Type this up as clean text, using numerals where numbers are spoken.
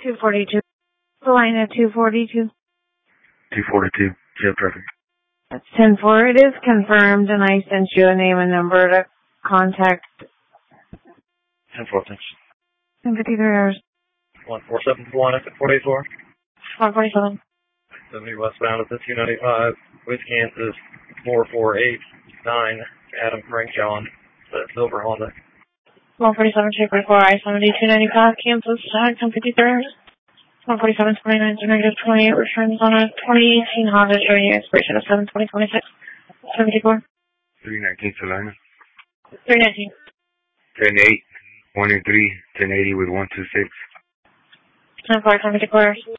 242. The line at 242. 242. Jail traffic. That's 10-4. It is confirmed, and I sent you a name and number to contact. 10-4, thanks. 10:53 hours. 1471 exit 484. 147. 70 westbound at the 295. With Kansas 4489. Adam Frank John. The Silver Honda. 147, 244, I-70, 295, Kansas, 10:53 hours. 147, 29, negative 28, returns on a 2018 Honda showing you expiration of 7/20/26. 74. 319 Salina. 319. 10-8. 1 and 3. 1080 with 126. 10-4, 74 hours.